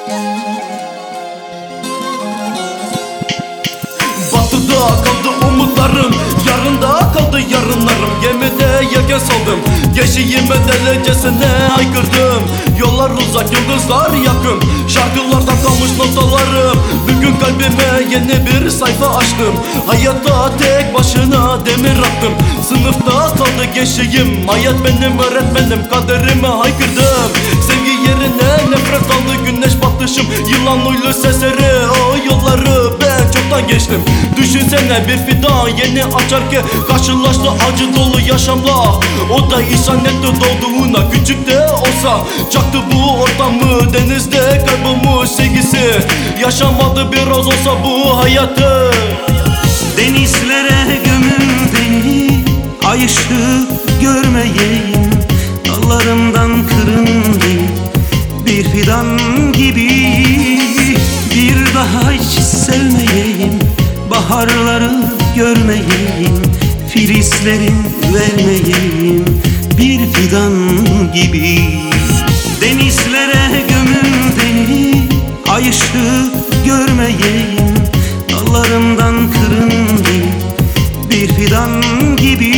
Batıda kaldı umutlarım, yarında kaldı yarınlarım. Gemide yelken saldım, gençliğime delecesine haykırdım. Yollar uzak, yıldızlar yakın, şarkılardan kalmış notalarım. Bugün kalbime yeni bir sayfa açtım. Hayatta tek başına demir attım. Sınıfta kaldı gençliğim, hayat benim öğretmenim. Kaderime haykırdım, sevgi yerine nefret aldı. Güneş batışım, yılan uylu sesleri, o yolları ben çoktan geçtim. Düşünsene bir fidan yeni açarken karşılaştı acı dolu yaşamla. O da işaret etti doğduğuna, küçük de olsa çaktı bu ortamı. Denizde kaybolmuş sevgisi, yaşamadı biraz olsa bu hayatı. Denizlere gömün beni, ay ışığı görmeyeyim. Dallarımdan kırın beni, bir fidan gibi. Bir daha hiç sevmeyeyim, baharları görmeyeyim. Filizlerin vermeyeyim, bir fidan gibi. Denizlere gömün beni, ay ışığı görmeyeyim. Dallarımdan kırın beni, bir fidan gibi.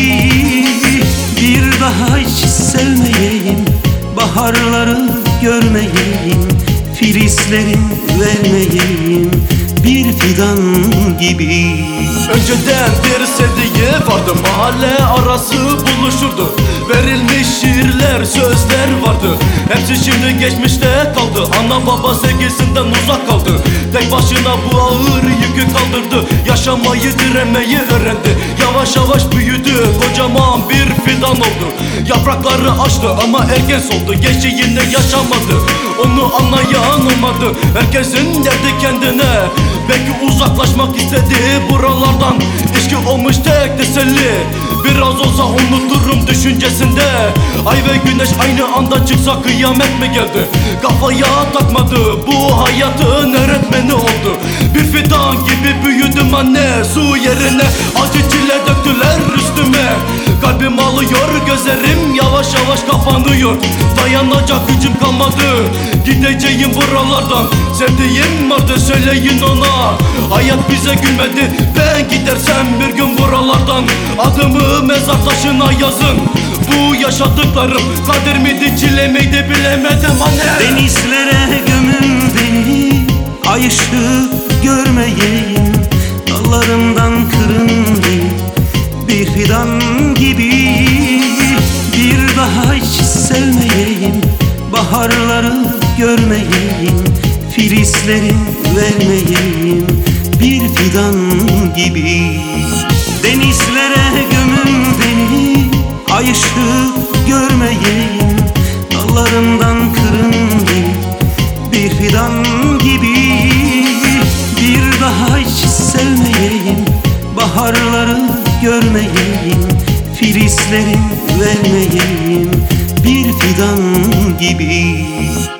Bir daha hiç sevmeyeyim, baharları görmeyeyim. Filizlerin vermeyeyim, bir fidan gibi. Önceden bir sevdiği vardı, mahalle arası buluşurdu. Verilmiş şiirler, sözler vardı. Hepsi şimdi geçmişte kaldı. Ana baba sevgisinden uzak kaldı. Tek başına bu ağır yükü kaldırdı. Yaşamayı, direnmeyi öğrendi. Yavaş yavaş büyüdü, kocaman bir fidan oldu. Yaprakları açtı ama erken soldu. Gençliğinde yaşamadı, onu anlayan olmadı. Herkesin derdi kendine, belki uzaklaşmak istedi buralardan. İşki olmuş tek teselli, biraz olsa unuturum düşüncesinde. Ay ve güneş aynı anda çıksa kıyamet mi geldi? Kafaya takmadı, bu hayatın öğretmeni oldu. Bir fidan gibi büyüdüm anne, su yerine acı çile döktüler üstüme. Kalbim ağlıyor, gözlerim yavaş yavaş kapanıyor. Dayanacak gücüm kalmadı, gideceğim buralardan. Sevdiğim vardı, söyleyin ona. Hayat bize gülmedi, ben gidersem bir gün buralardan. Adımı mezar taşına yazın, bu yaşadıklarım kader miydi çile miydi bilemedim anne. Denizlere gömün beni, ay ışığı görmeyeyim. Dallarımdan kırın beni, bir fidan gibi. Bir daha hiç sevmeyeyim, baharları görmeyeyim. Filizlerin vermeyeyim, bir fidan gibi. Denizlere gömün beni, ay ışığı görmeyeyim. Dallarımdan kırın beni, bir fidan gibi. Bir daha hiç sevmeyeyim, baharları görmeyeyim. Filizlerin vermeyeyim, bir fidan gibi.